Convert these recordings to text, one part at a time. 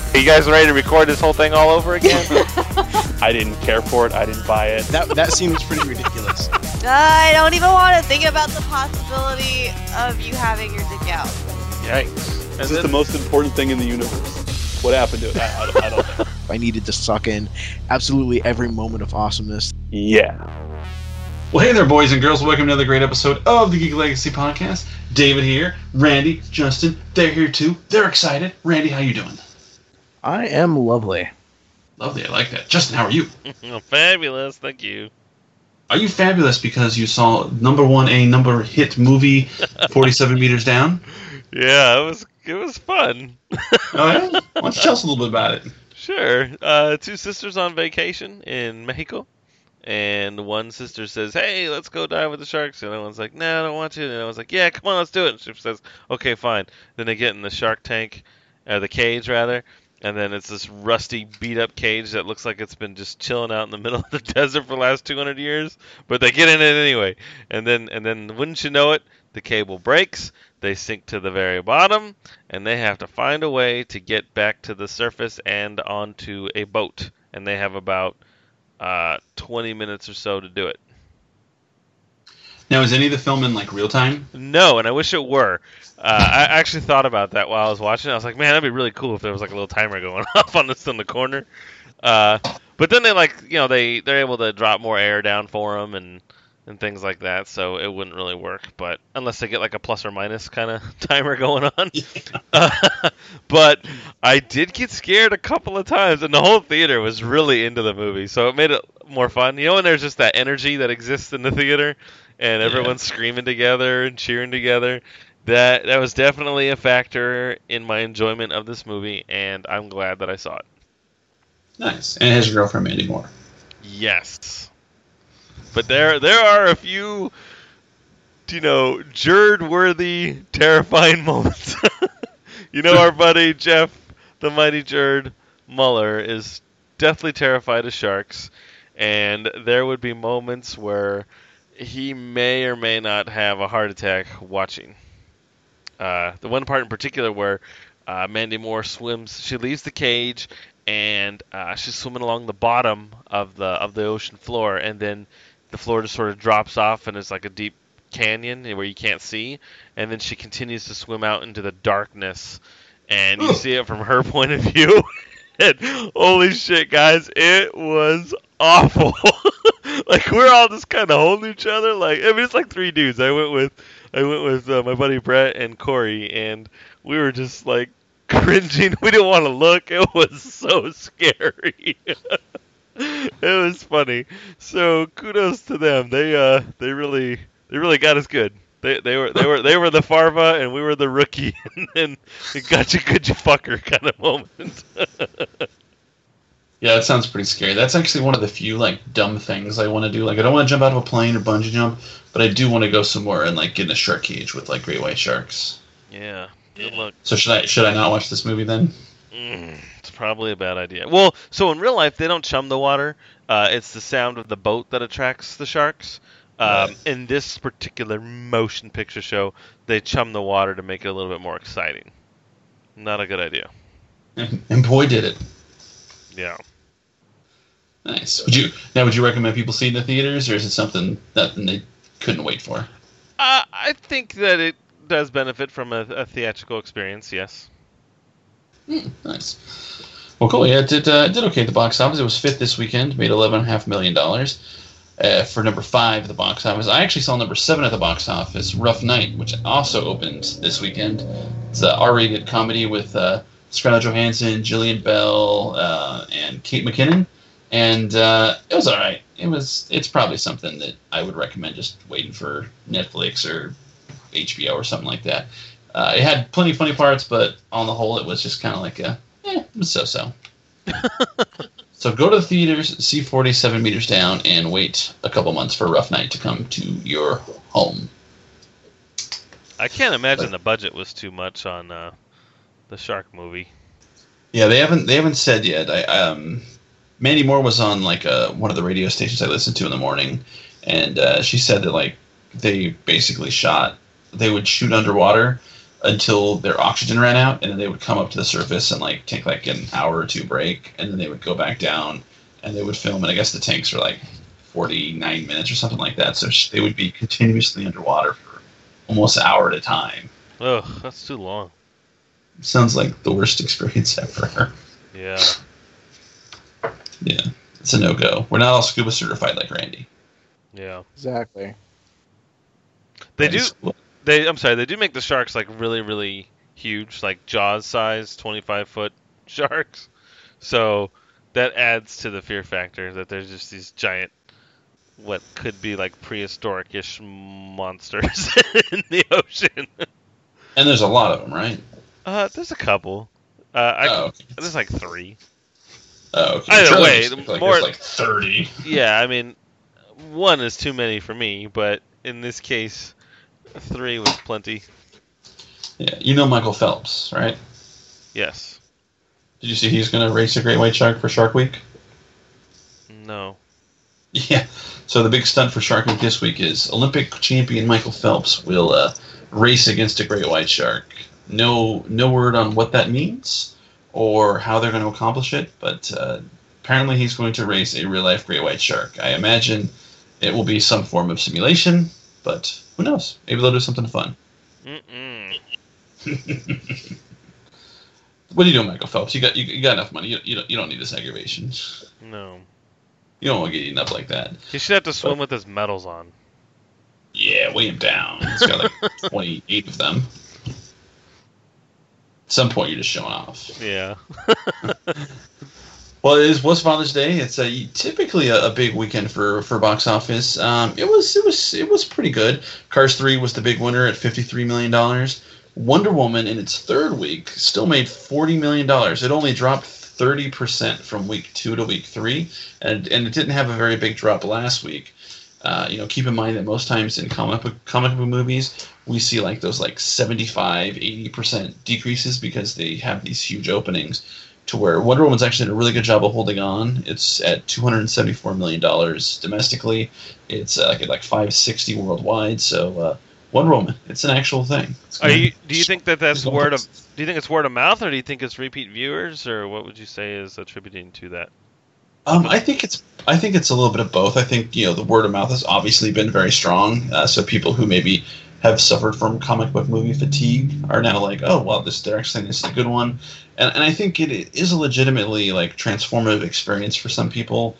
Are you guys ready to record this whole thing all over again? I didn't care for it. I didn't buy it. That seems pretty ridiculous. I don't even want to think about the possibility of you having your dick out. Yikes. This is the most important thing in the universe. What happened to it? I don't know. I needed to suck in absolutely every moment of awesomeness. Yeah. Well, hey there, boys and girls. Welcome to another great episode of the Geek Legacy Podcast. David here. Randy, Justin, they're here too. They're excited. Randy, how you doing? I am lovely. Lovely, I like that. Justin, how are you? Fabulous, thank you. Are you fabulous because you saw number hit movie, 47 Meters Down? Yeah, it was fun. Oh, yeah? Why don't you tell us a little bit about it? Sure. Two sisters on vacation in Mexico. And one sister says, hey, let's go dive with the sharks. And the other one's like, no, I don't want to. And I was like, yeah, come on, let's do it. And she says, okay, fine. Then they get in the shark tank, the cage, rather. And then it's this rusty, beat-up cage that looks like it's been just chilling out in the middle of the desert for the last 200 years. But they get in it anyway. And then, wouldn't you know it, the cable breaks. They sink to the very bottom. And they have to find a way to get back to the surface and onto a boat. And they have about 20 minutes or so to do it. Now, is any of the film in, like, real time? No, and I wish it were. I actually thought about that while I was watching it. I was like, man, that'd be really cool if there was like a little timer going off on this in the corner. But then they they're able to drop more air down for them and things like that, so it wouldn't really work. But unless they get like a plus or minus kind of timer going on. Yeah. But I did get scared a couple of times, and the whole theater was really into the movie, so it made it more fun. You know, when there's just that energy that exists in the theater, and everyone's screaming together and cheering together. That was definitely a factor in my enjoyment of this movie, and I'm glad that I saw it. Nice. And it has your girlfriend Mandy Moore. Yes. But there are a few, Jerd-worthy, terrifying moments. Our buddy Jeff, the mighty Jerd Muller, is deathly terrified of sharks, and there would be moments where he may or may not have a heart attack watching. The one part in particular where Mandy Moore swims, she leaves the cage and she's swimming along the bottom of the ocean floor, and then the floor just sort of drops off and it's like a deep canyon where you can't see, and then she continues to swim out into the darkness, and you see it from her point of view. And holy shit, guys, it was awful. Like, we're all just kind of holding each other. Like, I mean, it's like three dudes. I went with my buddy Brett and Corey, and we were just like cringing. We didn't want to look. It was so scary. It was funny. So kudos to them. They really got us good. They were the Farva and we were the rookie, and then it got you could you fucker kind of moment. Yeah, that sounds pretty scary. That's actually one of the few dumb things I want to do. Like, I don't want to jump out of a plane or bungee jump, but I do want to go somewhere and get in a shark cage with great white sharks. Yeah. Good luck. So should I not watch this movie then? It's probably a bad idea. Well, so in real life they don't chum the water. It's the sound of the boat that attracts the sharks. Right. In this particular motion picture show, they chum the water to make it a little bit more exciting. Not a good idea. And boy, did it. Yeah. Nice. Would you recommend people see it in the theaters, or is it something that they couldn't wait for? I think that it does benefit from a theatrical experience, yes. Nice. Well, cool. Yeah, it did okay at the box office. It was fifth this weekend, made $11.5 million. For number 5 at the box office, I actually saw number 7 at the box office, Rough Night, which also opened this weekend. It's an R-rated comedy with Scarlett Johansson, Jillian Bell, and Kate McKinnon, and it was all right. It's probably something that I would recommend just waiting for Netflix or HBO or something like that. It had plenty of funny parts, but on the whole, it was just kind of like it was so-so. So go to the theaters, see 47 Meters Down, and wait a couple months for Rough Night to come to your home. I can't imagine the budget was too much on the shark movie. Yeah, they haven't said yet. Mandy Moore was on one of the radio stations I listened to in the morning, and she said that they basically they would shoot underwater, until their oxygen ran out, and then they would come up to the surface and like take like an hour or two break, and then they would go back down and they would film. And I guess the tanks are like 49 minutes or something like that, so they would be continuously underwater for almost an hour at a time. Ugh, that's too long. Sounds like the worst experience ever. Yeah. Yeah, it's a no-go. We're not all scuba certified like Randy. Yeah. Exactly. They do. I'm sorry. They do make the sharks like really, really huge, like Jaws size, 25-foot sharks. So that adds to the fear factor that there's just these giant, what could be like prehistoric-ish monsters in the ocean. And there's a lot of them, right? There's a couple. Okay. There's like 3. Oh, okay. Either way, there's like 30. Yeah, I mean, 1 is too many for me, but in this case, 3 was plenty. Yeah, you know Michael Phelps, right? Yes. Did you see he's going to race a great white shark for Shark Week? No. Yeah. So the big stunt for Shark Week this week is Olympic champion Michael Phelps will race against a great white shark. No word on what that means or how they're going to accomplish it, but apparently he's going to race a real-life great white shark. I imagine it will be some form of simulation, but who knows? Maybe they'll do something fun. Mm-mm. What are you doing, Michael Phelps? You got enough money. You don't need this aggravation. No. You don't want to get eaten up like that. He should have to swim with his medals on. Yeah, weigh him down. He's got like 28 of them. At some point, you're just showing off. Yeah. Well, it was Father's Day. It's typically a big weekend for box office. It was pretty good. Cars 3 was the big winner at $53 million. Wonder Woman in its third week still made $40 million. It only dropped 30% from week 2 to week 3, and it didn't have a very big drop last week. Keep in mind that most times in comic book movies, we see like those like 75, 80% decreases because they have these huge openings. To where Wonder Woman's actually did a really good job of holding on. It's at $274 million domestically. It's like $560 worldwide. So Wonder Woman, it's an actual thing. Do you think that's word of? Do you think it's word of mouth, or do you think it's repeat viewers, or what would you say is attributing to that? I think it's a little bit of both. I think the word of mouth has obviously been very strong. So people who maybe have suffered from comic book movie fatigue are now like, oh well, they're actually this is a good one. And I think it is a legitimately like transformative experience for some people.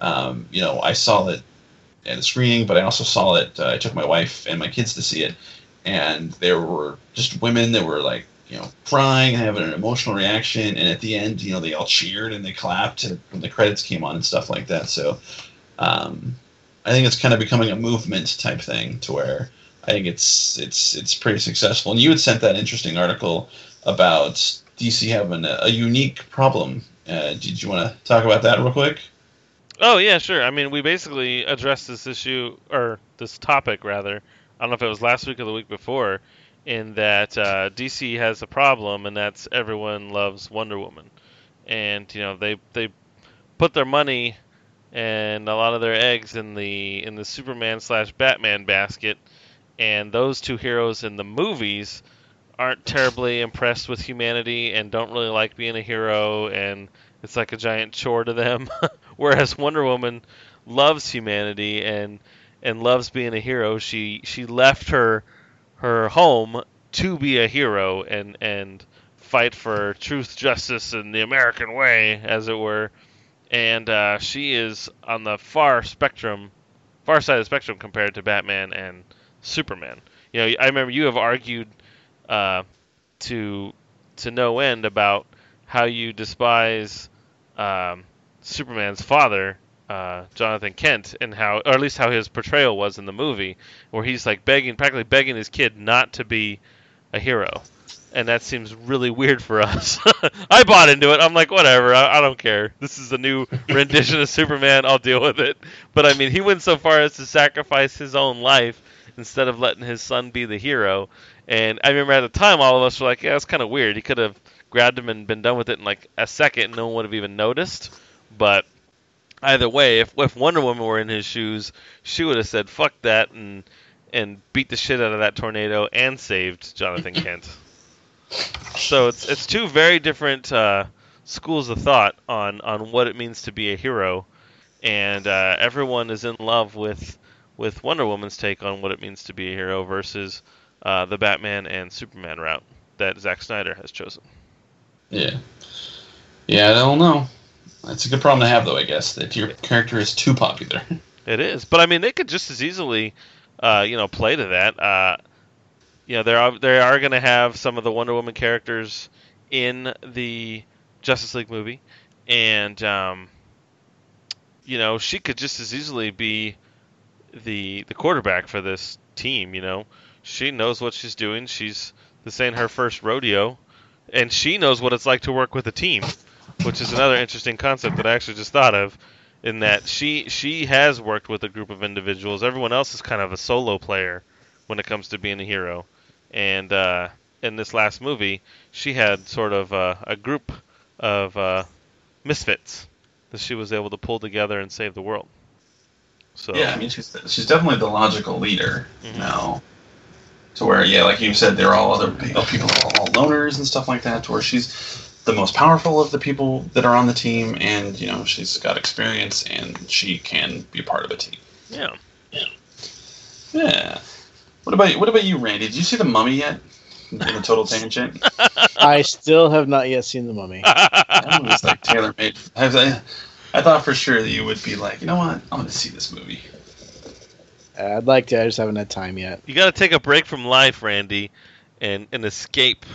I saw it at a screening, but I also saw it. I took my wife and my kids to see it, and there were just women that were like, crying and having an emotional reaction. And at the end, they all cheered and they clapped when the credits came on and stuff like that. So I think it's kind of becoming a movement type thing to where I think it's pretty successful. And you had sent that interesting article about DC having a unique problem. Did you want to talk about that real quick? Oh, yeah, sure. I mean, we basically addressed this issue, or this topic, rather. I don't know if it was last week or the week before, in that DC has a problem, and that's everyone loves Wonder Woman. And, they put their money and a lot of their eggs in the Superman/Batman basket, and those two heroes in the movies aren't terribly impressed with humanity and don't really like being a hero, and it's like a giant chore to them. Whereas Wonder Woman loves humanity and loves being a hero. She left her home to be a hero and fight for truth, justice, and the American way, as it were. And she is on the far side of the spectrum compared to Batman and Superman. I remember you have argued to no end about how you despise Superman's father, Jonathan Kent, and or at least how his portrayal was in the movie, where he's like practically begging his kid not to be a hero. And that seems really weird for us. I bought into it. I'm like, whatever, I don't care. This is a new rendition of Superman. I'll deal with it. But I mean, he went so far as to sacrifice his own life instead of letting his son be the hero. And I remember at the time, all of us were like, yeah, it's kind of weird. He could have grabbed him and been done with it in like a second, and no one would have even noticed. But either way, if Wonder Woman were in his shoes, she would have said, fuck that, and beat the shit out of that tornado and saved Jonathan Kent. So it's two very different schools of thought on what it means to be a hero, and everyone is in love with Wonder Woman's take on what it means to be a hero versus the Batman and Superman route that Zack Snyder has chosen. Yeah. Yeah, I don't know. That's a good problem to have, though, I guess, that your character is too popular. It is, but I mean, they could just as easily, play to that. They are going to have some of the Wonder Woman characters in the Justice League movie, and she could just as easily be the quarterback for this team. She knows what she's doing. This ain't her first rodeo, and she knows what it's like to work with a team, which is another interesting concept that I actually just thought of. In that she has worked with a group of individuals. Everyone else is kind of a solo player when it comes to being a hero. And in this last movie, she had sort of a group of misfits that she was able to pull together and save the world. So yeah, I mean, she's definitely the logical leader, to where, like you said, they're all other people, are all loners and stuff like that, to where she's the most powerful of the people that are on the team, and she's got experience and she can be part of a team. Yeah. What about you, Randy? Did you see The Mummy yet? In a total tangent. I still have not yet seen The Mummy. That was like tailor-made. I thought for sure that you would be like, you know what? I'm going to see this movie. I'd like to. I just haven't had time yet. You got to take a break from life, Randy, and escape.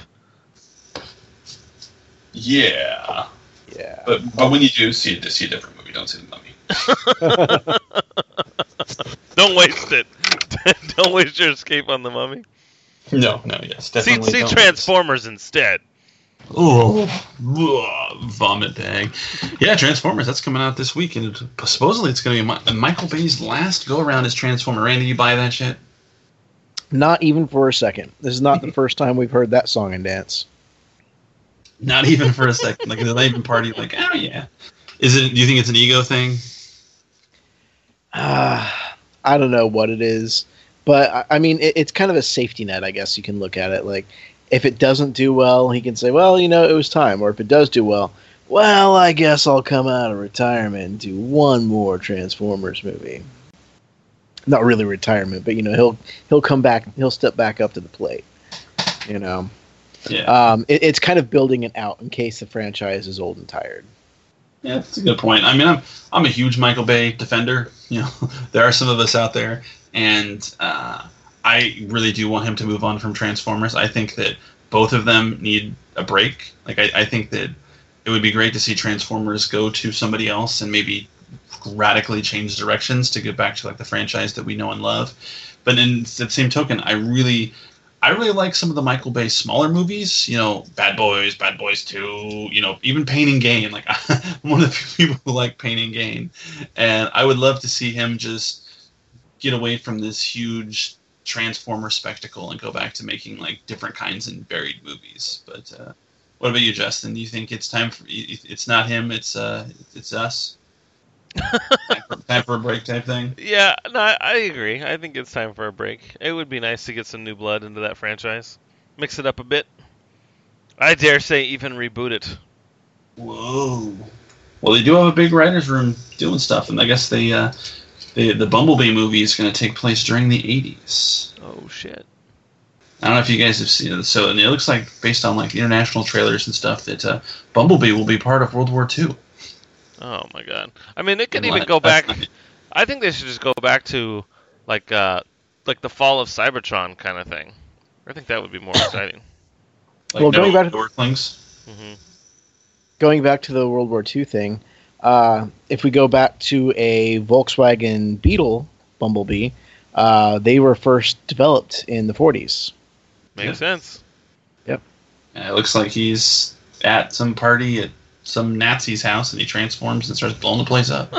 Yeah. Yeah. But when you do see a different movie, don't see The Mummy. Don't waste it. Don't waste your escape on The Mummy. No, yes, definitely. See Transformers instead. Oh, vomit bag. Yeah, Transformers. That's coming out this week, and supposedly it's going to be Michael Bay's last go around as Transformer. Randy, you buy that shit? Not even for a second. This is not the first time we've heard that song and dance. Not even for a second. Like, they're not even party. Like, oh yeah. Do you think it's an ego thing? I don't know what it is, but I mean, it's kind of a safety net, I guess you can look at it. Like, if it doesn't do well, he can say, well, it was time. Or if it does do well, I guess I'll come out of retirement and do one more Transformers movie. Not really retirement, but he'll come back. He'll step back up to the plate. Yeah. It's kind of building it out in case the franchise is old and tired. Yeah, that's a good point. I mean, I'm a huge Michael Bay defender. There are some of us out there, and I really do want him to move on from Transformers. I think that both of them need a break. Like, I think that it would be great to see Transformers go to somebody else and maybe radically change directions to get back to like the franchise that we know and love. But in the same token, I really like some of the Michael Bay smaller movies, Bad Boys, Bad Boys 2, even Pain and Gain. Like, I'm one of the few people who like Pain and Gain. And I would love to see him just get away from this huge Transformer spectacle and go back to making like different kinds and varied movies. But what about you, Justin? Do you think it's time for, it's not him, it's us? Time for a break type thing? Yeah, no, I agree. I think it's time for a break. It would be nice to get some new blood into that franchise. Mix it up a bit. I dare say even reboot it. Whoa. Well, they do have a big writer's room doing stuff, and I guess the Bumblebee movie is going to take place during the 80s. Oh, shit. I don't know if you guys have seen it. So, and it looks like, based on like international trailers and stuff, that Bumblebee will be part of World War II. Oh my god! I mean, it could even go back. I think they should just go back to like the fall of Cybertron kind of thing. I think that would be more exciting. Like, well, going back to Earthlings. Going back to the World War II thing, if we go back to a Volkswagen Beetle Bumblebee, they were first developed in the 40s. Makes sense. Yep. Yeah, it looks like he's at some party at some Nazi's house, and he transforms and starts blowing the place up.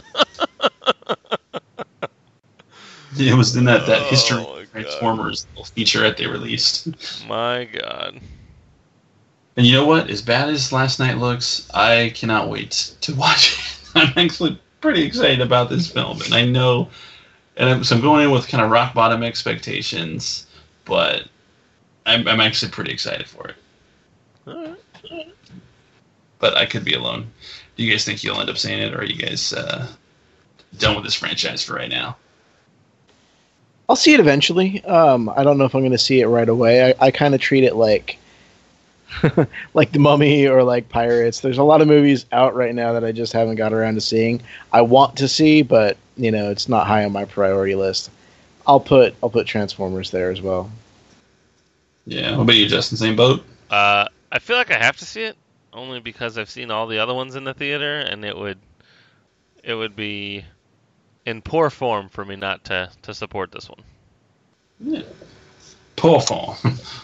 It was in that history Transformers featurette they released. My god. And you know what? As bad as Last Night looks, I cannot wait to watch it. I'm actually pretty excited about this film, and I know, so I'm going in with kind of rock bottom expectations, but I'm actually pretty excited for it. Alright. But I could be alone. Do you guys think you'll end up seeing it, or are you guys done with this franchise for right now? I'll see it eventually. I don't know if I'm going to see it right away. I kind of treat it like like The Mummy or like Pirates. There's a lot of movies out right now that I just haven't got around to seeing. I want to see, but it's not high on my priority list. I'll put Transformers there as well. Yeah. What about you, Justin? Same boat? I feel like I have to see it only because I've seen all the other ones in the theater, and it would be in poor form for me not to support this one. Yeah. Poor form.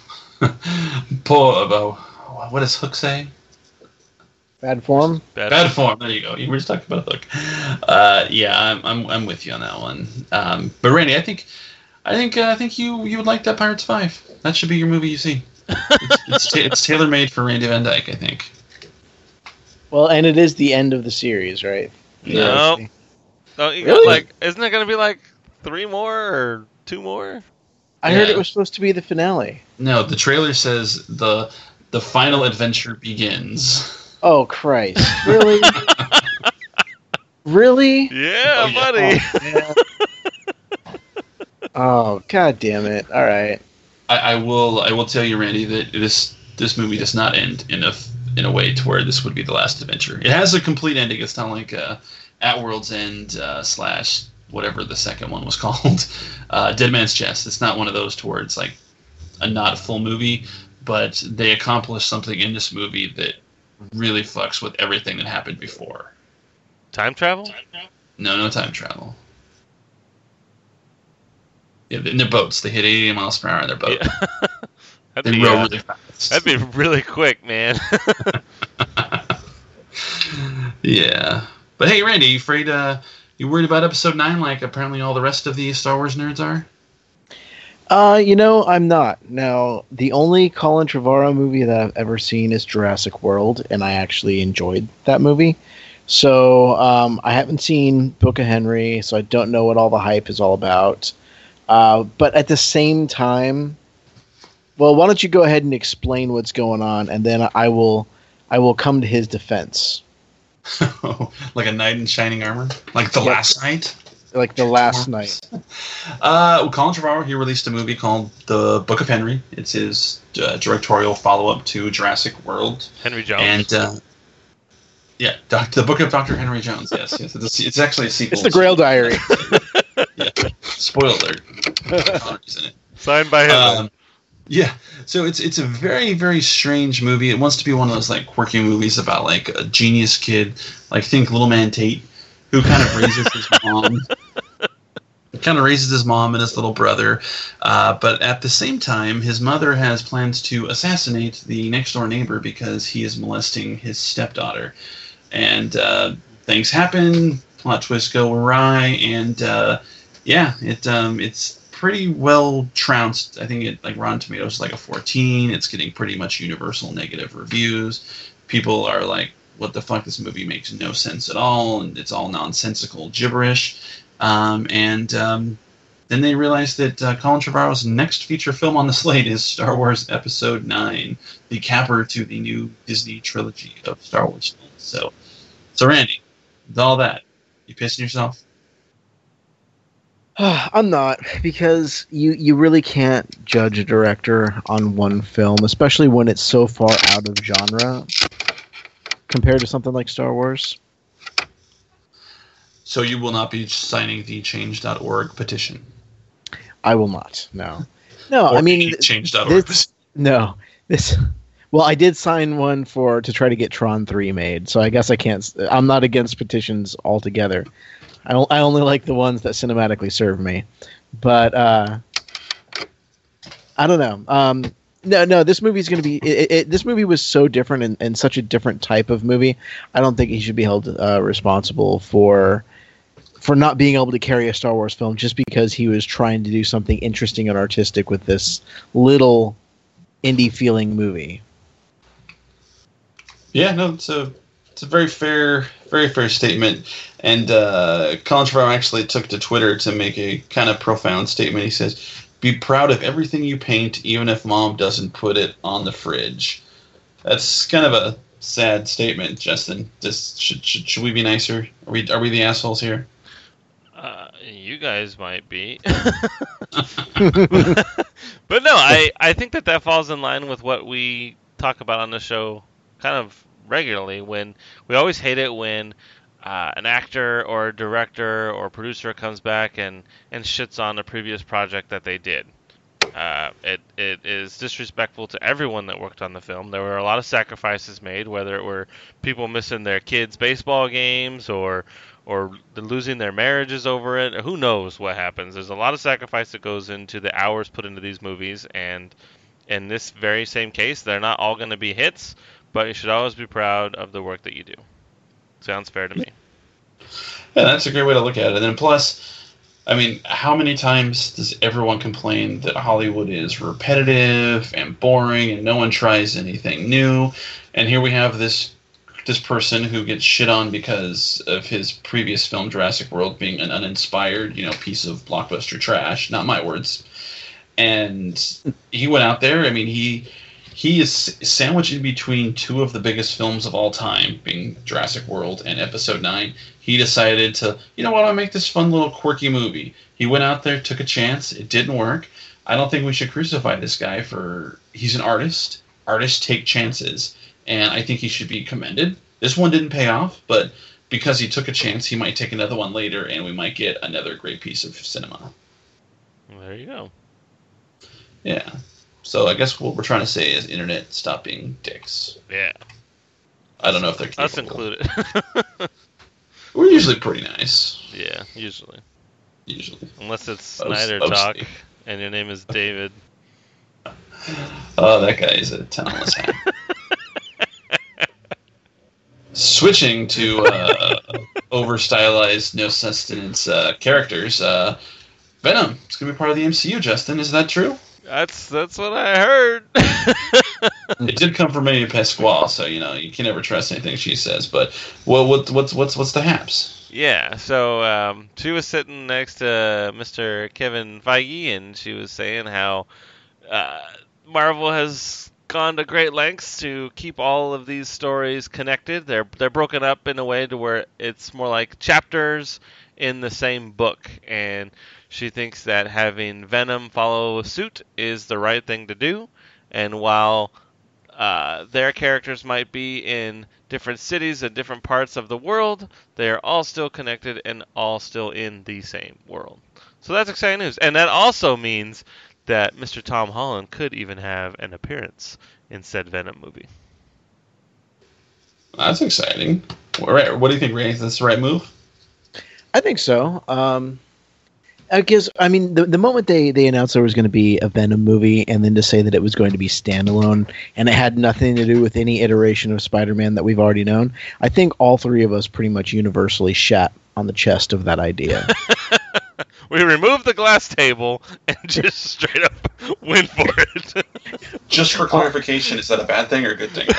Poor about what does Hook say? Bad form. Bad form. There you go. You were just talking about Hook. Yeah, I'm with you on that one. But Randy, I think you would like that Pirates 5. That should be your movie you see. It's tailor made for Randy Van Dyke, I think. Well, and it is the end of the series, right? No. Oh, you Really? got, like, isn't it going to be like 3 more or 2 more? I heard it was supposed to be the finale. No, the trailer says the final adventure begins. Oh Christ! Really? Really? Yeah, Oh, yeah. buddy. Yeah. Oh God damn it! All right. I will tell you, Randy, that this movie does not end in a way to where this would be the last adventure. It has a complete ending. It's not like At World's End / whatever the second one was called, Dead Man's Chest. It's not one of those to where it's like not a full movie, but they accomplish something in this movie that really fucks with everything that happened before. Time travel? No time travel. Yeah, in their boats. They hit 80 miles per hour in their boat. Yeah. They row really fast. That'd be really quick, man. Yeah. But hey, Randy, you afraid? You worried about episode 9 like apparently all the rest of the Star Wars nerds are? I'm not. Now, the only Colin Trevorrow movie that I've ever seen is Jurassic World, and I actually enjoyed that movie. So, I haven't seen Book of Henry, so I don't know what all the hype is all about. But at the same time, well, why don't you go ahead and explain what's going on, and then I will come to his defense. Like a knight in shining armor? Like the last night? Like the last night. Colin Trevorrow, he released a movie called The Book of Henry. It's his directorial follow-up to Jurassic World. Henry Jones. And, The Book of Dr. Henry Jones, yes. It's actually a sequel. It's the Grail Diary. Yeah. Spoiler alert. Connery's in it. Signed by him. Yeah, so it's a very, very strange movie. It wants to be one of those like quirky movies about like a genius kid, like think Little Man Tate, who kind of raises his mom. Kind of raises his mom and his little brother, but at the same time, his mother has plans to assassinate the next door neighbor because he is molesting his stepdaughter, and things happen, plot twists go awry, and it's pretty well trounced. I think it like Rotten Tomatoes is like a 14. It's getting pretty much universal negative reviews. People are like, "What the fuck? This movie makes no sense at all, and it's all nonsensical gibberish." Then they realized that Colin Trevorrow's next feature film on the slate is Star Wars Episode 9, the capper to the new Disney trilogy of Star Wars films. So Randy, with all that, you pissing yourself? I'm not, because you really can't judge a director on one film, especially when it's so far out of genre compared to something like Star Wars. So you will not be signing the change.org petition? I will not. No. I mean, change.org. Well, I did sign one to try to get Tron 3 made, so I guess I can't. I'm not against petitions altogether. I only like the ones that cinematically serve me, but I don't know. No, this movie's going to be. This movie was so different and such a different type of movie. I don't think he should be held responsible for not being able to carry a Star Wars film just because he was trying to do something interesting and artistic with this little indie feeling movie. Yeah, no, it's a very fair statement. And Colin Trevorrow actually took to Twitter to make a kind of profound statement. He says, "Be proud of everything you paint, even if mom doesn't put it on the fridge." That's kind of a sad statement, Justin. Just should we be nicer? Are we the assholes here? You guys might be. But no, I think that falls in line with what we talk about on the show kind of regularly. When we always hate it when an actor or a director or producer comes back and shits on a previous project that they did. It is disrespectful to everyone that worked on the film. There were a lot of sacrifices made, whether it were people missing their kids' baseball games or losing their marriages over it. Who knows what happens? There's a lot of sacrifice that goes into the hours put into these movies, and in this very same case, they're not all going to be hits, but you should always be proud of the work that you do. Sounds fair to me. Yeah, that's a great way to look at it. And plus, I mean, how many times does everyone complain that Hollywood is repetitive and boring and no one tries anything new? And here we have this person who gets shit on because of his previous film, Jurassic World, being an uninspired, piece of blockbuster trash. Not my words. And he went out there. I mean, he is sandwiched in between two of the biggest films of all time, being Jurassic World and Episode 9. He decided to, I'll make this fun little quirky movie. He went out there, took a chance. It didn't work. I don't think we should crucify this guy he's an artist. Artists take chances. And I think he should be commended. This one didn't pay off, but because he took a chance, he might take another one later, and we might get another great piece of cinema. There you go. Yeah. So I guess what we're trying to say is internet, stop being dicks. Yeah. I don't know if they're capable. Us included. We're usually pretty nice. Yeah, usually. Unless it's Snyder Mostly. Talk, and your name is David. Oh, that guy is a talentless hack. Switching to over-stylized, no sustenance characters, Venom. It's going to be part of the MCU, Justin. Is that true? That's what I heard. It did come from Amy Pasquale, so you can never trust anything she says. But what's the haps? Yeah, so she was sitting next to Mr. Kevin Feige, and she was saying how Marvel has gone to great lengths to keep all of these stories connected. They're broken up in a way to where it's more like chapters in the same book, and she thinks that having Venom follow suit is the right thing to do. And while their characters might be in different cities and different parts of the world, they are all still connected and all still in the same world. So that's exciting news. And that also means that Mr. Tom Holland could even have an appearance in said Venom movie. That's exciting. What do you think, Ray? Is this the right move? I think so. I guess, the moment they announced there was going to be a Venom movie, and then to say that it was going to be standalone, and it had nothing to do with any iteration of Spider-Man that we've already known, I think all three of us pretty much universally shat on the chest of that idea. We removed the glass table and just straight up went for it. Just for clarification, is that a bad thing or a good thing?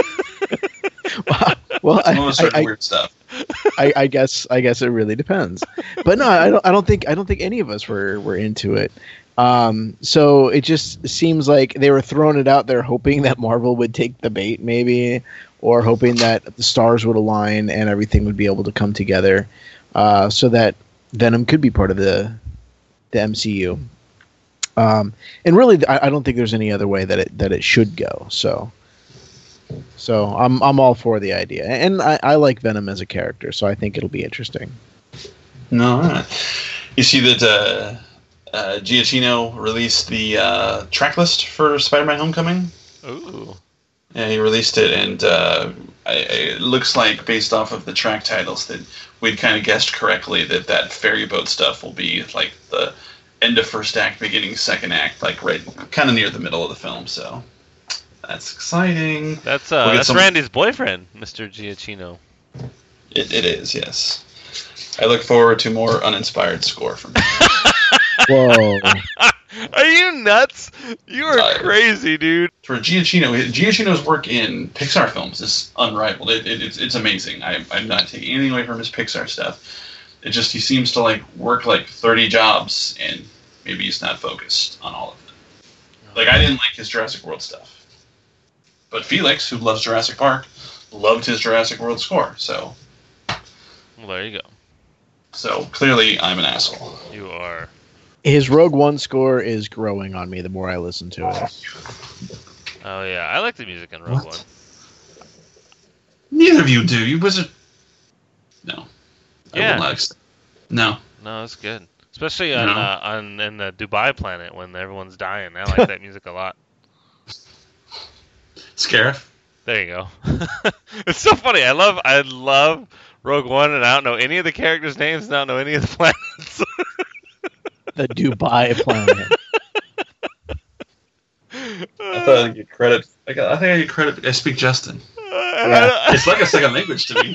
Well, weird stuff. I guess it really depends. But no, I don't think any of us were into it. So it just seems like they were throwing it out there, hoping that Marvel would take the bait, maybe, or hoping that the stars would align and everything would be able to come together, so that Venom could be part of the MCU. And really, I don't think there's any other way that it should go. So I'm all for the idea, and I like Venom as a character, so I think it'll be interesting. No, all right. You see that Giacchino released the track list for Spider-Man: Homecoming. Ooh. Yeah, he released it, and it looks like, based off of the track titles, that we'd kind of guessed correctly that ferry boat stuff will be like the end of first act, beginning second act, like right kind of near the middle of the film. So that's exciting. That's Randy's boyfriend, Mr. Giacchino. It is, yes. I look forward to more uninspired score from him. Whoa. Are you nuts? You are crazy, dude. For Giacchino's work in Pixar films is unrivaled. It's amazing. I'm not taking anything away from his Pixar stuff. It just, he seems to work 30 jobs, and maybe he's not focused on all of it. I didn't like his Jurassic World stuff. But Felix, who loves Jurassic Park, loved his Jurassic World score. So Well, there you go. Clearly, I'm an asshole. You are. His Rogue One score is growing on me the more I listen to it. Oh yeah, I like the music in Rogue One. Neither of you do. You wizard. No. Yeah. No. No, it's good. Especially on in the Dubai planet when everyone's dying. I like that music a lot. Scarif. There you go. It's so funny. I love Rogue One, and I don't know any of the characters' names, and I don't know any of the planets. The Dubai planet. I thought I'd get credit. I think I get credit. I speak Justin. Yeah. It's like a second language to me.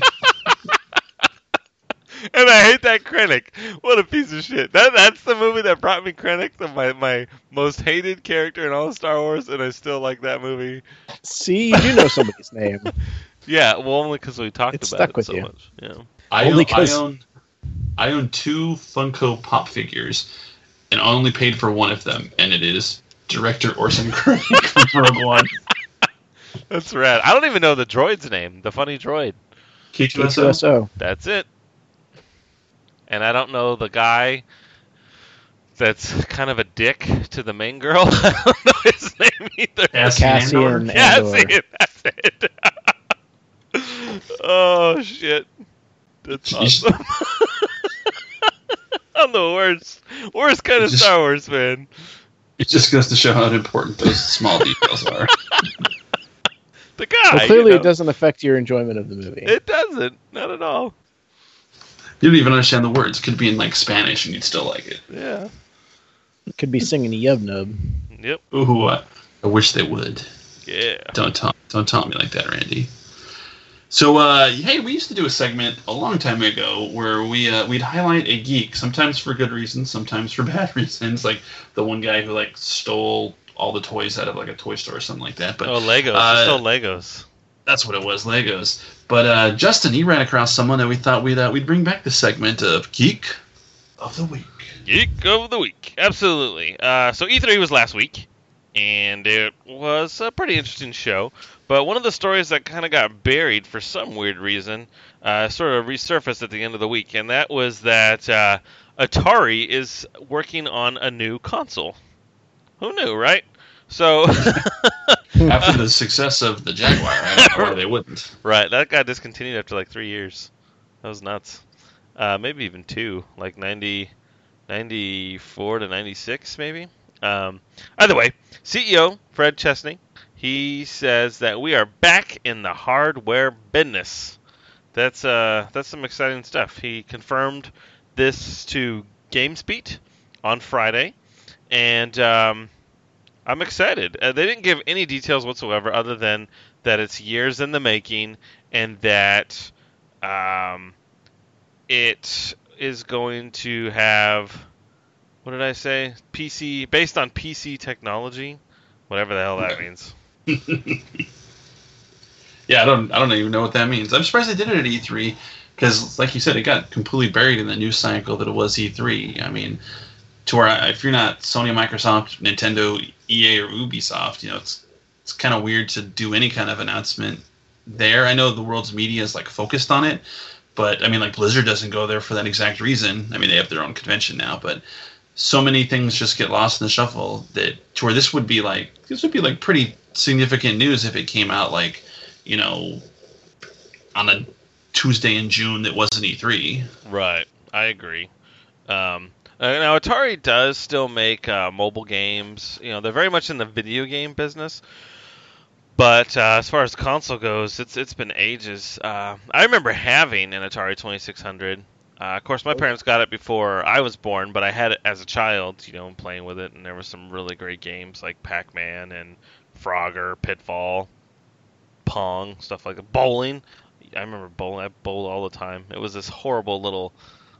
And I hate that Krennic. What a piece of shit. That's the movie that brought me Krennic, my most hated character in all of Star Wars, and I still like that movie. See, you do know somebody's name. Yeah, well, only because we talked It's about stuck it with so you. much. Yeah. I Only own 2 Funko Pop figures, and I only paid for one of them, and it is director Orson Krennic from Rogue One. That's rad. I don't even know the droid's name, the funny droid. K2SO. K2SO. That's it. And I don't know the guy that's kind of a dick to the main girl. I don't know his name either. Cassian Andor. Cassian, that's it. Oh, shit. That's awesome. I'm the worst kind of Star Wars fan. It just goes to show how important those small details are. The guy. Well, clearly, it doesn't affect your enjoyment of the movie. It doesn't. Not at all. You don't even understand the words. It could be in like Spanish, and you'd still like it. Yeah. Could be singing Yub Nub. Yep. Ooh, I wish they would. Yeah. Don't taunt me like that, Randy. So, hey, we used to do a segment a long time ago where we'd highlight a geek, sometimes for good reasons, sometimes for bad reasons. Like the one guy who like stole all the toys out of like a toy store or something like that. But Legos. He stole Legos. That's what it was, Legos. But Justin, he ran across someone that we thought we'd bring back the segment of Geek of the Week. Geek of the Week. Absolutely. So E3 was last week, and it was a pretty interesting show. But one of the stories that kind of got buried for some weird reason sort of resurfaced at the end of the week, and that was that Atari is working on a new console. Who knew, right? So after the success of the Jaguar, I don't know why they wouldn't. Right, that got discontinued after like 3 years. That was nuts. Maybe even 2, like 94 to 96, maybe. Either way, CEO Fred Chesney, he says that we are back in the hardware business. That's some exciting stuff. He confirmed this to GameSpeak on Friday, and I'm excited. They didn't give any details whatsoever other than that it's years in the making and that it is going to have, what did I say? PC, based on PC technology, whatever the hell that means. Yeah, I don't even know what that means. I'm surprised they did it at E3 because, like you said, it got completely buried in the news cycle that it was E3. I mean, to where if you're not Sony, Microsoft, Nintendo, EA, or Ubisoft, it's kind of weird to do any kind of announcement there. I know the world's media is like focused on it, but I mean, like Blizzard doesn't go there for that exact reason. I mean, they have their own convention now, but so many things just get lost in the shuffle that to where this would be like pretty significant news if it came out like, on a Tuesday in June that wasn't E3. Right, I agree. Now Atari does still make mobile games. They're very much in the video game business. But as far as console goes, it's been ages. I remember having an Atari 2600. Of course, my parents got it before I was born, but I had it as a child, playing with it, and there were some really great games like Pac-Man and Frogger, Pitfall, Pong, stuff like that. Bowling. I remember bowling. I bowled all the time. It was this horrible little,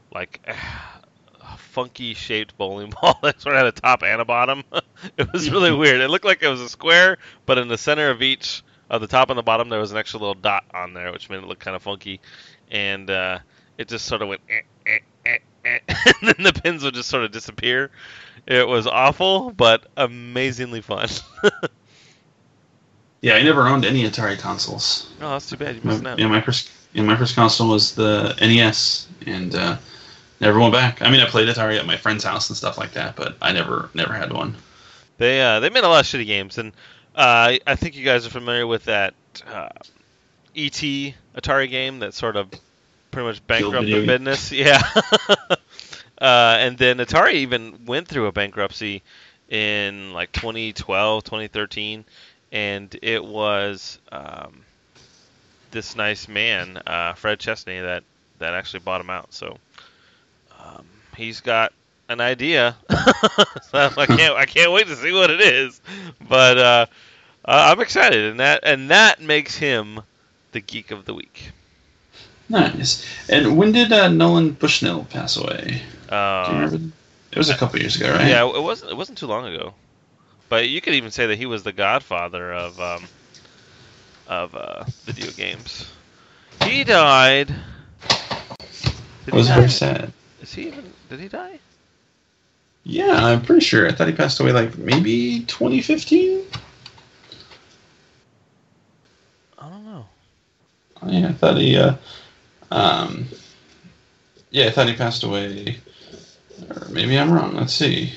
funky shaped bowling ball that sort of had a top and a bottom. It was really weird. It looked like it was a square, but in the center of each, of the top and the bottom, there was an extra little dot on there, which made it look kind of funky. And it just sort of went, and then the pins would just sort of disappear. It was awful, but amazingly fun. Yeah, I never owned any Atari consoles. Oh, that's too bad. You're missing out. My first console was the NES, and never went back. I mean, I played Atari at my friend's house and stuff like that, but I never had one. They made a lot of shitty games, and I think you guys are familiar with that E.T. Atari game that sort of pretty much bankrupted the business. Yeah. And then Atari even went through a bankruptcy in like 2012, 2013, and it was this nice man, Fred Chesney, that actually bought him out. So he's got an idea. So I can't wait to see what it is. But I'm excited, and that makes him the Geek of the Week. Nice. And when did Nolan Bushnell pass away? Do you remember? It was a couple years ago, right? Yeah, it wasn't too long ago. But you could even say that he was the godfather of video games. He died. It was very sad. Did he die? Yeah, I'm pretty sure. I thought he passed away like maybe 2015. I don't know. Yeah, I thought he. I thought he passed away. Or maybe I'm wrong. Let's see.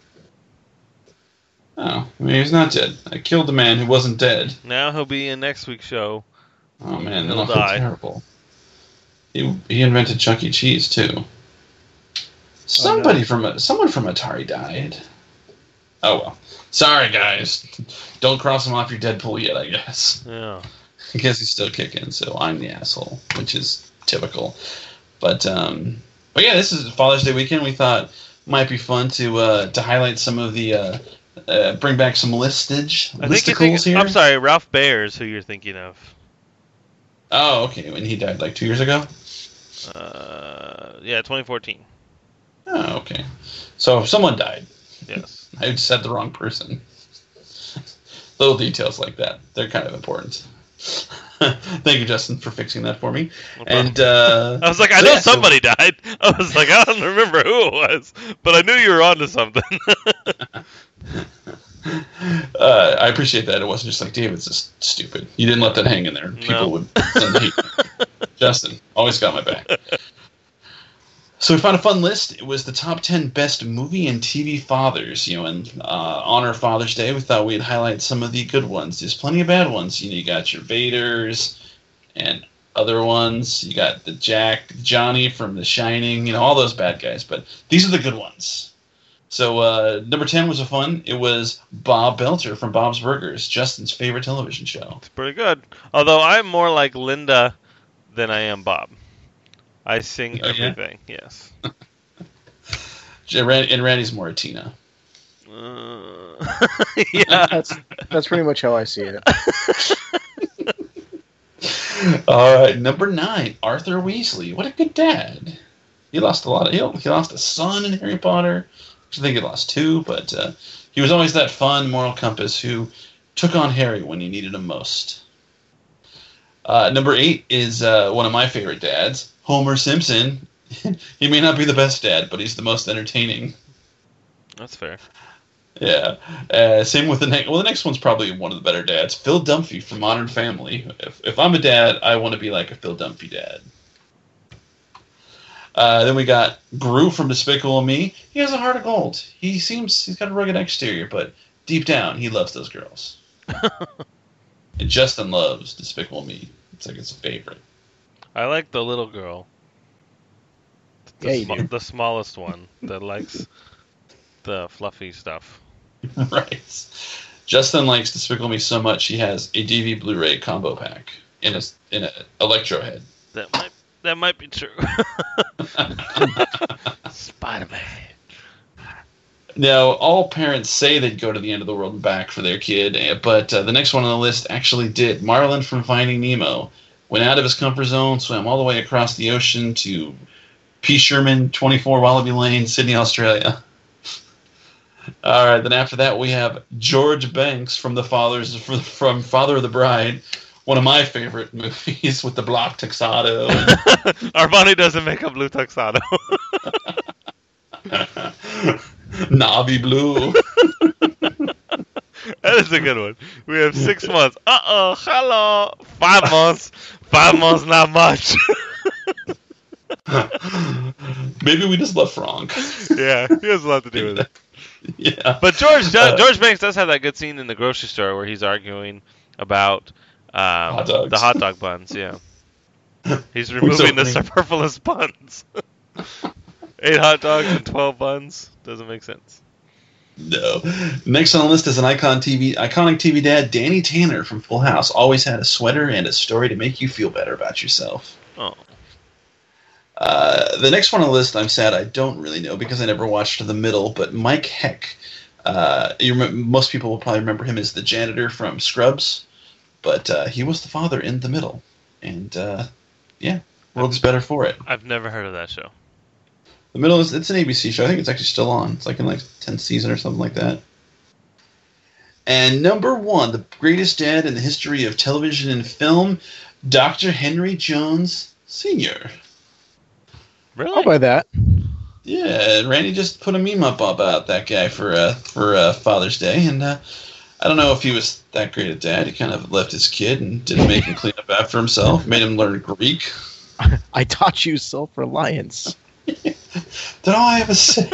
Oh, maybe he's not dead. I killed the man who wasn't dead. Now he'll be in next week's show. Oh man, He'll that'll feel die. terrible. He invented Chuck E. Cheese too. Someone from Atari died. Oh well. Sorry guys. Don't cross him off your Deadpool yet, I guess. Yeah. I guess he's still kicking, so I'm the asshole, which is typical. But yeah, this is Father's Day weekend. We thought might be fun to highlight some of the bring back some listicles here. I'm sorry, Ralph Baer's who you're thinking of. Oh, okay. When he died like 2 years ago? Yeah, 2014. Oh, okay. So someone died. Yes. I just said the wrong person. Little details like that. They're kind of important. Thank you, Justin, for fixing that for me. No And I was like, I know somebody died. I was like, I don't remember who it was, but I knew you were onto something. I appreciate that. It wasn't just like, David's just stupid. You didn't let that hang in there. People would send hate. Justin, always got my back. So we found a fun list. It was the top 10 best movie and TV fathers. In honor of Father's Day, we thought we'd highlight some of the good ones. There's plenty of bad ones. You got your Vaders and other ones. You got the Johnny from The Shining. All those bad guys. But these are the good ones. So number 10 was a fun. It was Bob Belter from Bob's Burgers, Justin's favorite television show. It's pretty good. Although I'm more like Linda than I am Bob. I sing everything, yes. And Randy's more a Tina. Yeah. That's pretty much how I see it. All right, number 9, Arthur Weasley. What a good dad. He lost a lot. He lost a son in Harry Potter. I think he lost 2, but he was always that fun moral compass who took on Harry when he needed him most. Number 8 is one of my favorite dads, Homer Simpson. He may not be the best dad, but he's the most entertaining. That's fair. Yeah. Same with the next. Well, the next one's probably one of the better dads, Phil Dunphy from Modern Family. If I'm a dad, I want to be like a Phil Dunphy dad. Then we got Gru from Despicable Me. He has a heart of gold. He's got a rugged exterior, but deep down, he loves those girls. And Justin loves Despicable Me. It's like his favorite. I like the little girl. The smallest one that likes the fluffy stuff. Right. Justin likes Despicable Me so much he has a DVD Blu-ray combo pack in a Electro head. That might be true. Spider-Man. Now, all parents say they'd go to the end of the world and back for their kid, but the next one on the list actually did. Marlin from Finding Nemo went out of his comfort zone, swam all the way across the ocean to P. Sherman, 24 Wallaby Lane, Sydney, Australia. All right, then after that we have George Banks from from Father of the Bride, one of my favorite movies with the block tuxedo. Armani doesn't make a blue tuxedo. Navy blue. That is a good one. We have 6 months. Hello. 5 months. 5 months, not much. Maybe we just left Frank. Yeah, he has a lot to do with it. Yeah. But George Banks does have that good scene in the grocery store where he's arguing about dogs. the hot dog buns. Yeah, he's removing the funny. superfluous buns. 8 hot dogs and 12 buns doesn't make sense. No. Next on the list is an iconic TV dad, Danny Tanner from Full House. Always had a sweater and a story to make you feel better about yourself. Oh, The next one on the list, I'm sad I don't really know because I never watched The Middle, but Mike Heck. Most people will probably remember him as the janitor from Scrubs, but he was the father in The Middle. And, world's better for it. I've never heard of that show. The Middle it's an ABC show. I think it's actually still on. It's like in 10th season or something like that. And number 1, the greatest dad in the history of television and film, Dr. Henry Jones Sr. Really? I'll buy that. Yeah, Randy just put a meme up about that guy for Father's Day, and I don't know if he was that great a dad. He kind of left his kid and didn't make him clean up after himself. Made him learn Greek. I taught you self-reliance. That's all I have to say.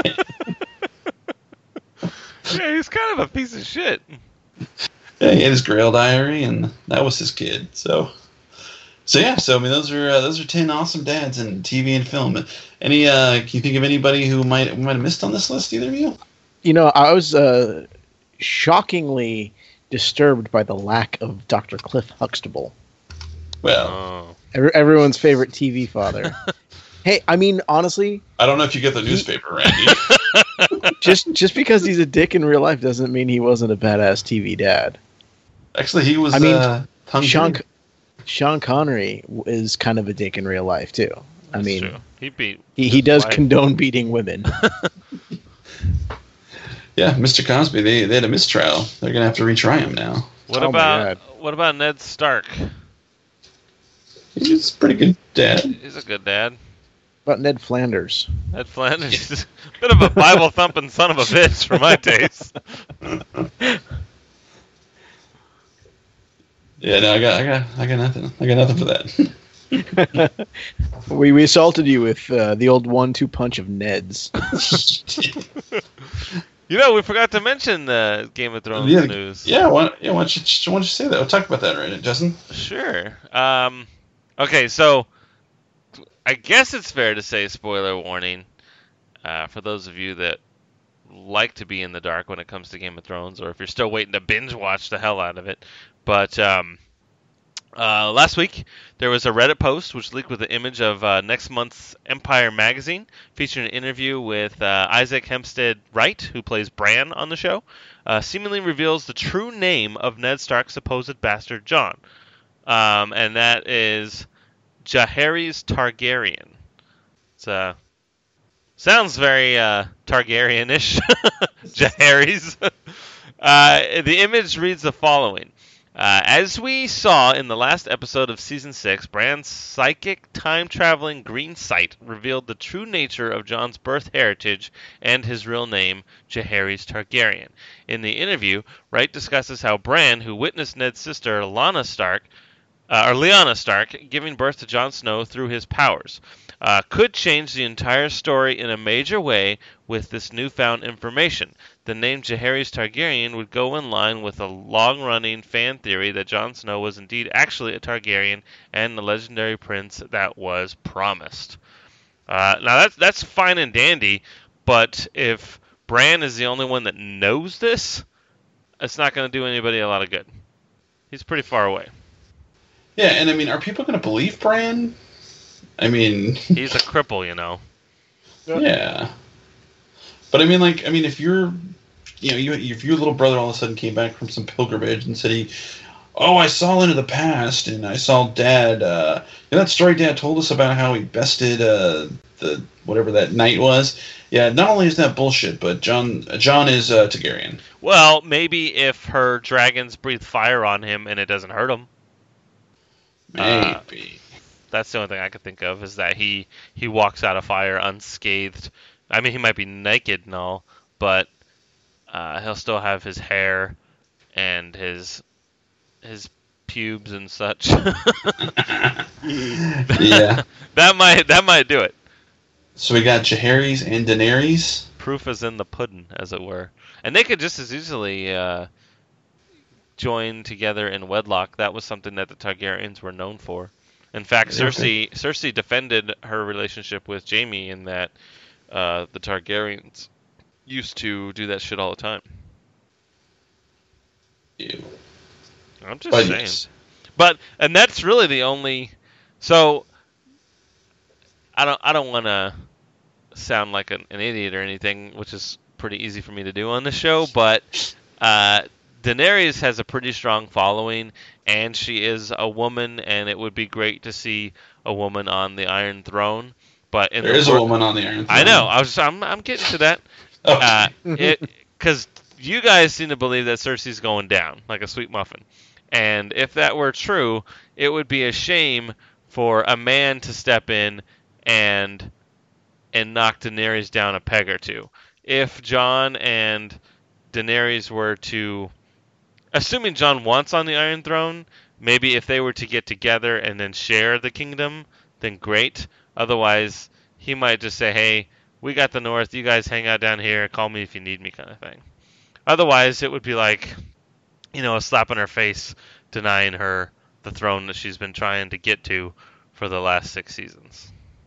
Yeah, he's kind of a piece of shit. Yeah, he had his Grail diary, and that was his kid. So I mean, those are 10 awesome dads in TV and film. Any can you think of anybody who might have missed on this list? Either of you? You know, I was shockingly disturbed by the lack of Dr. Cliff Huxtable, Well, Oh. everyone's favorite TV father. Hey, I mean, honestly, I don't know if you get the newspaper, Randy. just because he's a dick in real life doesn't mean he wasn't a badass TV dad. Actually, he was. I mean, tongue-tied. Sean Connery is kind of a dick in real life too. I That's mean, true. He he does wife. condone beating women. Yeah, Mr. Cosby. They had a mistrial. They're gonna have to retry him now. What Oh my about Ned Stark? He's a pretty good dad. He's a good dad. About Ned Flanders. Ned Flanders is a bit of a Bible thumping son of a bitch for my taste. Yeah, no, I got nothing. I got nothing for that. We assaulted you with the old 1-2 punch of Neds. You know, we forgot to mention the Game of Thrones Yeah, news. yeah. Why don't you say that? We'll talk about that, right, Justin? Sure. Okay, so I guess it's fair to say spoiler warning for those of you that like to be in the dark when it comes to Game of Thrones, or if you're still waiting to binge watch the hell out of it. But last week there was a Reddit post which leaked with the image of next month's Empire magazine, featuring an interview with Isaac Hempstead Wright, who plays Bran on the show. Seemingly reveals the true name of Ned Stark's supposed bastard Jon, and that is Jaehaerys Targaryen. It's sounds very Targaryen-ish. Jaehaerys. The image reads the following. As we saw in the last episode of Season 6, Bran's psychic time-traveling green sight revealed the true nature of Jon's birth heritage and his real name, Jaehaerys Targaryen. In the interview, Wright discusses how Bran, who witnessed Ned's sister Lyanna Stark, giving birth to Jon Snow through his powers, could change the entire story in a major way with this newfound information. The name Jaehaerys Targaryen would go in line with a long-running fan theory that Jon Snow was indeed actually a Targaryen and the legendary prince that was promised. Now that's fine and dandy, but if Bran is the only one that knows this, it's not going to do anybody a lot of good. He's pretty far away. Yeah, and I mean, are people going to believe Bran? I mean, He's a cripple, you know. yeah. But I mean, if if your little brother all of a sudden came back from some pilgrimage and said I saw into the past and I saw Dad, that story Dad told us about how he bested the whatever that knight was. Yeah, not only is that bullshit, but Jon is Targaryen. Well, maybe if her dragons breathe fire on him and it doesn't hurt him. Maybe. That's the only thing I could think of, is that he walks out of fire unscathed. I mean, he might be naked and all, but he'll still have his hair and his pubes and such. Yeah. That might do it. So we got Jaehaerys and Daenerys. Proof is in the pudding, as it were. And they could just as easily join together in wedlock. That was something that the Targaryens were known for. In fact, Cersei defended her relationship with Jaime in that the Targaryens used to do that shit all the time. Ew. I'm just saying. Yes. And that's really the only. So I don't want to sound like an idiot or anything, which is pretty easy for me to do on this show. But Daenerys has a pretty strong following, and she is a woman, and it would be great to see a woman on the Iron Throne. But There is a woman on the Iron Throne. I know. I'm getting to that. Oh. Because you guys seem to believe that Cersei's going down like a sweet muffin. And if that were true, it would be a shame for a man to step in and knock Daenerys down a peg or two. If Jon and Daenerys were to, assuming Jon wants on the Iron Throne, maybe if they were to get together and then share the kingdom, then great. Otherwise, he might just say, hey, we got the North, you guys hang out down here, call me if you need me kind of thing. Otherwise, it would be like, a slap on her face denying her the throne that she's been trying to get to for the last 6 seasons.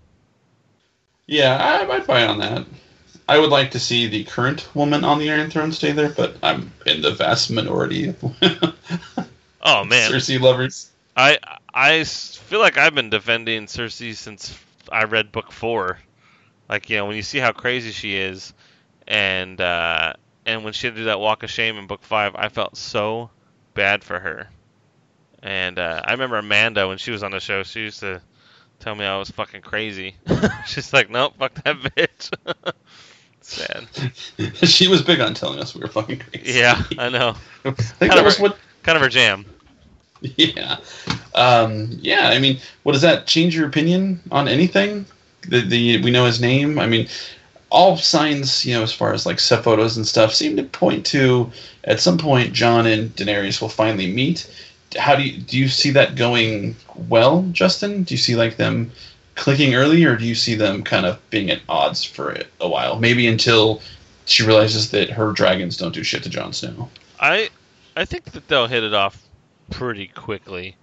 Yeah, I might buy on that. I would like to see the current woman on the Iron Throne stay there, but I'm in the vast minority of Oh, man. Cersei lovers. I feel like I've been defending Cersei since I read book 4. Like, when you see how crazy she is, and when she had to do that walk of shame in book 5, I felt so bad for her. And I remember Amanda, when she was on the show, she used to tell me I was fucking crazy. She's like, nope, fuck that bitch. Sad. She was big on telling us we were fucking crazy. Yeah, I know. I think that was what... Kind of her jam. Yeah. Yeah, I mean, what does that change your opinion on anything? We know his name. I mean, all signs, as far as like set photos and stuff, seem to point to at some point Jon and Daenerys will finally meet. How do you see that going well, Justin? Do you see like them clicking early, or do you see them kind of being at odds for a while? Maybe until she realizes that her dragons don't do shit to Jon Snow. I think that they'll hit it off pretty quickly.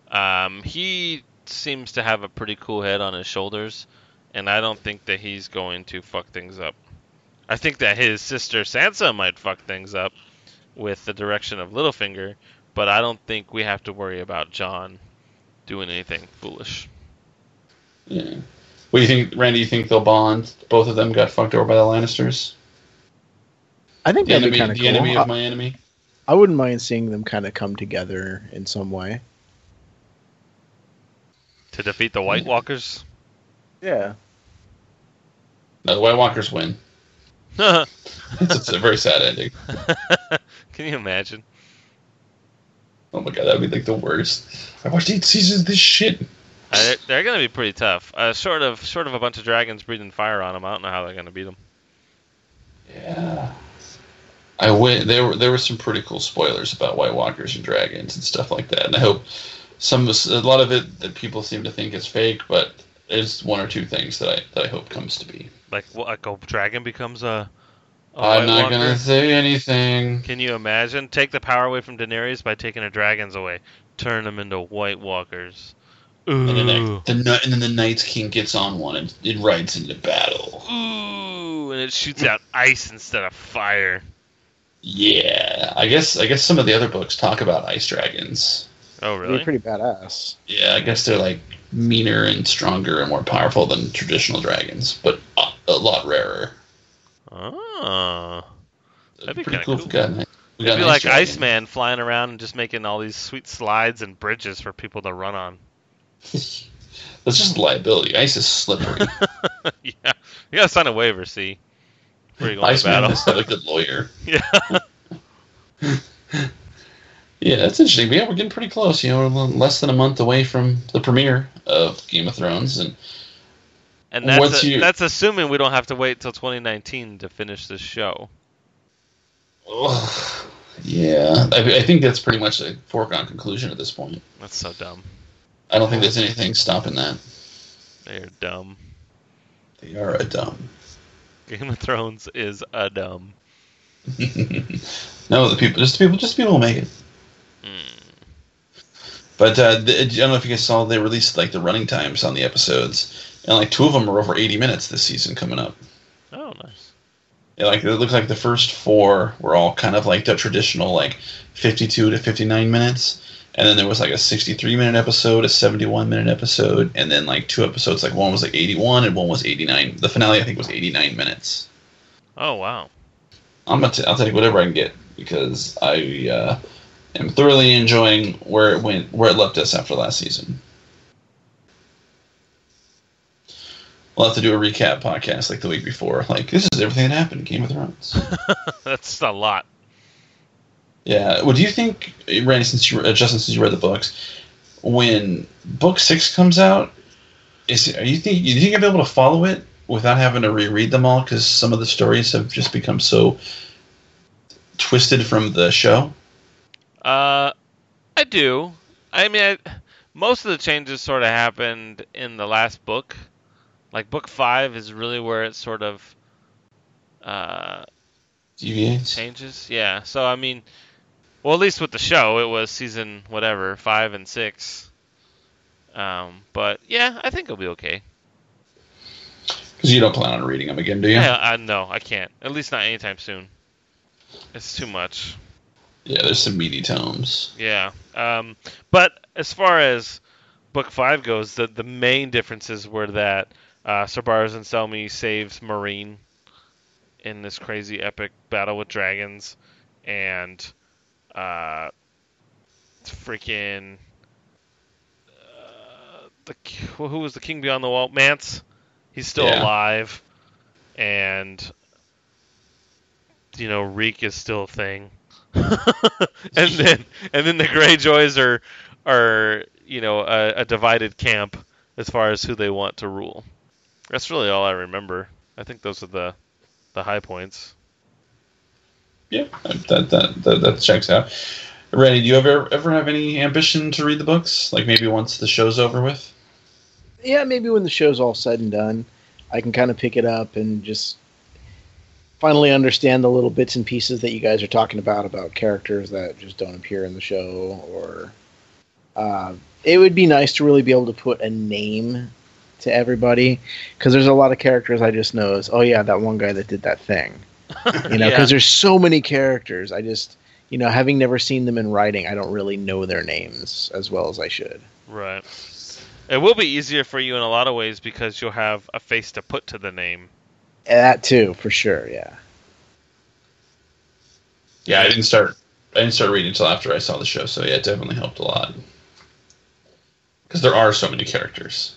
He seems to have a pretty cool head on his shoulders, and I don't think that he's going to fuck things up. I think that his sister Sansa might fuck things up with the direction of Littlefinger, but I don't think we have to worry about Jon doing anything foolish. Yeah. What do you think, Randy? You think they'll bond? Both of them got fucked over by the Lannisters? I think that'd be kind of cool. The enemy of my enemy? I wouldn't mind seeing them kind of come together in some way. To defeat the White Walkers? Yeah. No, the White Walkers win. It's a very sad ending. Can you imagine? Oh my god, that'd be like the worst. I watched 8 seasons of this shit. They're going to be pretty tough. Short of a bunch of dragons breathing fire on them, I don't know how they're going to beat them. Yeah. There were some pretty cool spoilers about White Walkers and dragons and stuff like that, and I hope a lot of it that people seem to think is fake, but there's 1 or 2 things that I hope comes to be. Like a dragon becomes a I'm White not Walker? gonna say anything. Can you imagine? Take the power away from Daenerys by taking her dragons away. Turn them into White Walkers. Ooh. And then the Night's King gets on one and it rides into battle. Ooh, and it shoots out ice instead of fire. Yeah, I guess some of the other books talk about ice dragons. Oh, really? They're pretty badass. Yeah, I guess they're like meaner and stronger and more powerful than traditional dragons, but a lot rarer. Oh, that'd be pretty kind of cool. It'd be like Iceman flying around and just making all these sweet slides and bridges for people to run on. That's just a liability. Ice is slippery. Yeah, you gotta sign a waiver, see? Before you go into Iceman battle. has to have a good lawyer. Yeah. Yeah, that's interesting. But yeah, we're getting pretty close. We're less than a month away from the premiere of Game of Thrones, and that's assuming we don't have to wait till 2019 to finish this show. Yeah, I think that's pretty much a foregone conclusion at this point. That's so dumb. I don't think there's anything stopping that. They're dumb. They are a dumb. Game of Thrones is a dumb. No, just people will make it. But I don't know if you guys saw, they released like the running times on the episodes, and like 2 of them are over 80 minutes this season coming up. Oh, nice. Yeah, like it looks like the first 4 were all kind of like the traditional like 52 to 59 minutes, and then there was like a 63-minute episode, a 71-minute episode, and then like 2 episodes, like one was like 81 and one was 89. The finale I think was 89 minutes. Oh, wow. I'll take whatever I can get because I am thoroughly enjoying where it left us after last season. We'll have to do a recap podcast like the week before. Like, this is everything that happened in Game of Thrones. That's a lot. Yeah. Well, do you think, Randy, Justin, since you read the books, when book 6 comes out, do you think you'll be able to follow it without having to reread them all because some of the stories have just become so twisted from the show? I do. I mean, most of the changes sort of happened in the last book. Like, book 5 is really where it sort of Deviates? changes. Yeah. So, I mean, well, at least with the show, it was season, 5 and 6. But, yeah, I think it'll be okay. Because you don't plan on reading them again, do you? Yeah, no, I can't. At least not anytime soon. It's too much. Yeah, there's some meaty tomes. Yeah. But as far as book 5 goes, the main differences were that Sir Barzan Selmy saves Meereen in this crazy epic battle with dragons, and freaking who was the king beyond the wall? Mance. He's still alive, and Reek is still a thing. and then the Greyjoys are a divided camp as far as who they want to rule. That's really all I remember. I think those are the high points. Yeah, that checks out. Randy, do you ever have any ambition to read the books? Like maybe once the show's over with? Yeah, maybe when the show's all said and done, I can kind of pick it up and just finally understand the little bits and pieces that you guys are talking about characters that just don't appear in the show. Or it would be nice to really be able to put a name to everybody, because there's a lot of characters I just know as, oh yeah, that one guy that did that thing. Because there's so many characters. I just, having never seen them in writing, I don't really know their names as well as I should. Right. It will be easier for you in a lot of ways because you'll have a face to put to the name. That too, for sure, yeah. Yeah, I didn't start reading until after I saw the show, so yeah, it definitely helped a lot. Because there are so many characters.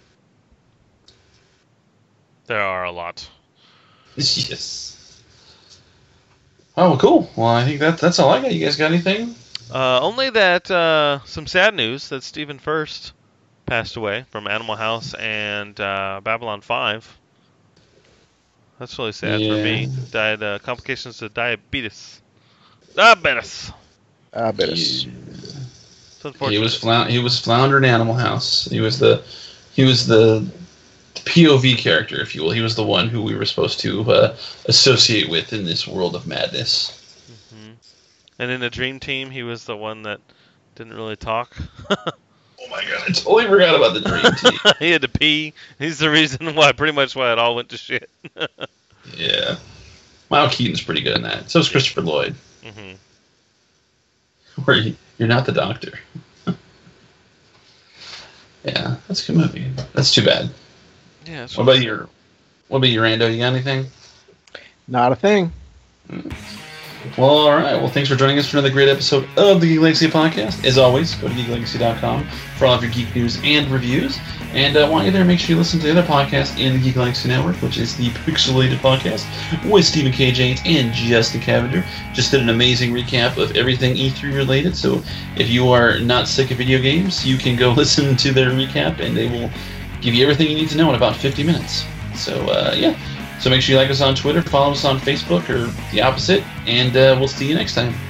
There are a lot. Yes. Oh, well, cool. Well, I think that's all I got. You guys got anything? Only that some sad news that Stephen Furst passed away from Animal House and Babylon 5. That's really sad for me. Died complications of diabetes. Diabetes. It's unfortunate. He was Flounder in Animal House. He was the POV character, if you will. He was the one who we were supposed to associate with in this world of madness. Mm-hmm. And in the Dream Team, he was the one that didn't really talk. Oh my god, I totally forgot about the Dream Team. He had to pee. He's the reason why it all went to shit. Yeah. Miles Keaton's pretty good in that. So is Christopher Lloyd. Mm-hmm. Where you're not the Doctor. Yeah, that's a good movie. That's too bad. Yeah. What about you, Rando? You got anything? Not a thing. Well, all right. Well, thanks for joining us for another great episode of the Geek Legacy Podcast. As always, go to geeklegacy.com for all of your geek news and reviews. And while you're there, make sure you listen to the other podcast in the Geek Legacy Network, which is the Pixelated Podcast with Stephen K. James and Justin Cavender. Just did an amazing recap of everything E3 related. So if you are not sick of video games, you can go listen to their recap, and they will give you everything you need to know in about 50 minutes. So, yeah. So make sure you like us on Twitter, follow us on Facebook, or the opposite, and we'll see you next time.